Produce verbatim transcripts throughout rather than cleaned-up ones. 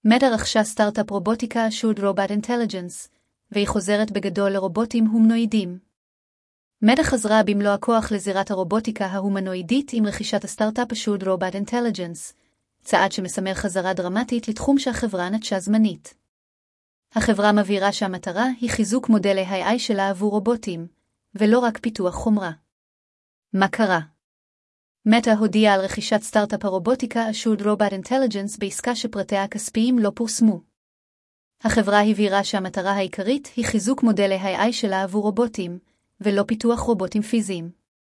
מטה רכשה סטארט-אפ רובוטיקה Assured Robot Intelligence, והיא חוזרת בגדול לרובוטים הומנואידים. מטה חזרה במלוא הכוח לזירת הרובוטיקה ההומנואידית עם רכישת הסטארט-אפ Assured Robot Intelligence, צעד שמסמל חזרה דרמטית לתחום שהחברה נטשה זמנית. החברה מבהירה שהמטרה היא חיזוק מודלי ה-איי איי שלה עבור רובוטים, ולא רק פיתוח חומרה. מה קרה? מטה הודיעה על רכישת סטארט-אפ הרובוטיקה Assured Robot Intelligence בעסקה שפרטיה הכספיים לא פורסמו. החברה הבהירה שהמטרה העיקרית היא חיזוק מודלי ה-איי איי שלה עבור רובוטים, ולא פיתוח רובוטים פיזיים.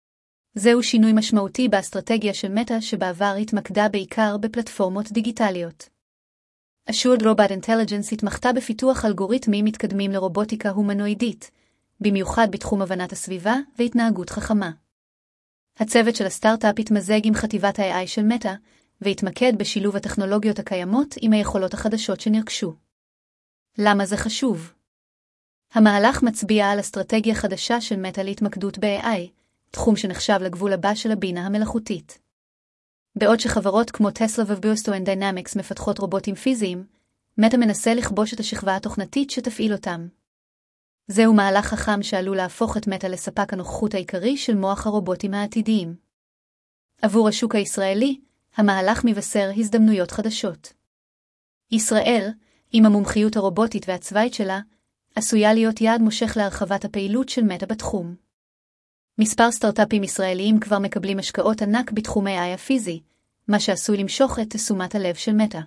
זהו שינוי משמעותי באסטרטגיה של מטה שבעבר התמקדה בעיקר בפלטפורמות דיגיטליות. Assured Robot Intelligence התמחתה בפיתוח אלגוריתמים מתקדמים לרובוטיקה הומנואידית, במיוחד בתחום הבנת הסביבה והתנהגות חכמה. הצוות של הסטארט-אפ התמזג עם חטיבת ה-איי איי של מטה, והתמקד בשילוב הטכנולוגיות הקיימות עם היכולות החדשות שנרכשו. למה זה חשוב? המהלך מצביע על אסטרטגיה חדשה של מטה להתמקדות ב-איי איי, תחום שנחשב לגבול הבא של הבינה המלאכותית. בעוד שחברות כמו טסלה ובוסטון דיינמיקס מפתחות רובוטים פיזיים, מטה מנסה לכבוש את השכבה התוכנתית שתפעיל אותם. זהו מהלך חכם שעלול להפוך את מטה לספק הנוכחות העיקרי של מוח הרובוטים העתידיים. עבור השוק הישראלי, המהלך מבשר הזדמנויות חדשות. ישראל, עם המומחיות הרובוטית והצבאית שלה, עשויה להיות יעד מושך להרחבת הפעילות של מטה בתחום. מספר סטארט-אפים ישראליים כבר מקבלים השקעות ענק בתחומי ה-איי איי הפיזי, מה שעשוי למשוך את תשומת הלב של מטה.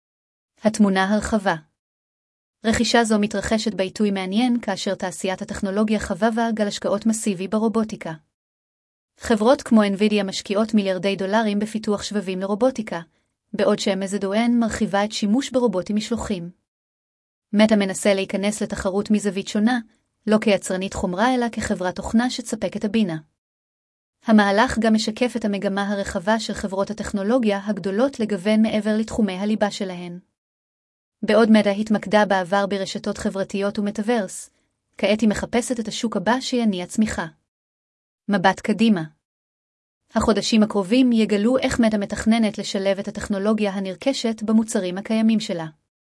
התמונה הרחבה. רכישה זו מתרחשת בעיתוי מעניין כאשר תעשיית הטכנולוגיה חווה גל השקעות מסיבי ברובוטיקה. חברות כמו NVIDIA משקיעות מיליארדי דולרים בפיתוח שבבים לרובוטיקה, בעוד ש-אם אס דו אן מרחיבה את שימוש ברובוטים משלוחים. מטה מנסה להיכנס לתחרות מזווית שונה, לא כיצרנית חומרה אלא כחברת תוכנה שתספק את הבינה. המהלך גם משקף את המגמה הרחבה של חברות הטכנולוגיה הגדולות לגוון מעבר לתחומי הליבה שלהן. בעוד מטה התמקדה בעבר ברשתות חברתיות ומטאברס, כעת היא מחפשת את השוק הבא שיניע צמיחה. מבט קדימה. החודשים הקרובים יגלו איך מטה מתכננת לשלב את הטכנולוגיה הנרכשת במוצרים הקיימים שלה.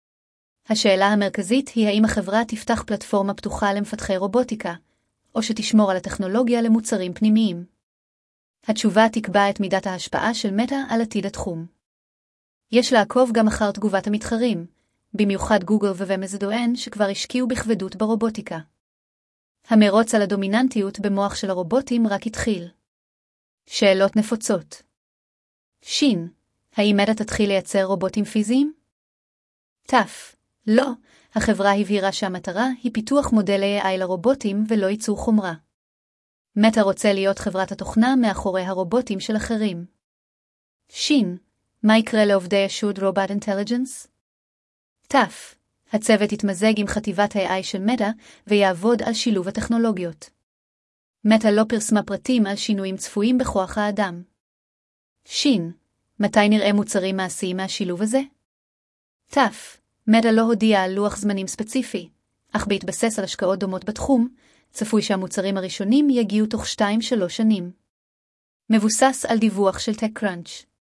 השאלה המרכזית היא האם החברה תפתח פלטפורמה פתוחה למפתחי רובוטיקה, או שתשמור על הטכנולוגיה למוצרים פנימיים. התשובה תקבע את מידת ההשפעה של מטה על עתיד התחום. יש לעקוב גם אחר תגובת המתחרים, במיוחד גוגל ו-אם אס דו אן שכבר השקיעו בכבדות ברובוטיקה. המרוץ על הדומיננטיות במוח של הרובוטים רק התחיל. שאלות נפוצות. שין, האם מטה תתחיל לייצר רובוטים פיזיים? תף, לא, החברה הבהירה שהמטרה היא פיתוח מודלי איי איי לרובוטים ולא ייצור חומרה. מטה רוצה להיות חברת התוכנה מאחורי הרובוטים של אחרים. שין, מה יקרה לעובדי Assured Robot Intelligence? תף, הצוות יתמזג עם חטיבת ה-איי איי של מטה ויעבוד על שילוב הטכנולוגיות. מטה לא פרסמה פרטים על שינויים צפויים בכוח האדם. שין, מתי נראה מוצרים מעשיים מהשילוב הזה? תף, מטה לא הודיעה על לוח זמנים ספציפי, אך בהתבסס על השקעות דומות בתחום, צפוי שהמוצרים הראשונים יגיעו תוך שתיים שלוש שנים. מבוסס על דיווח של TechCrunch.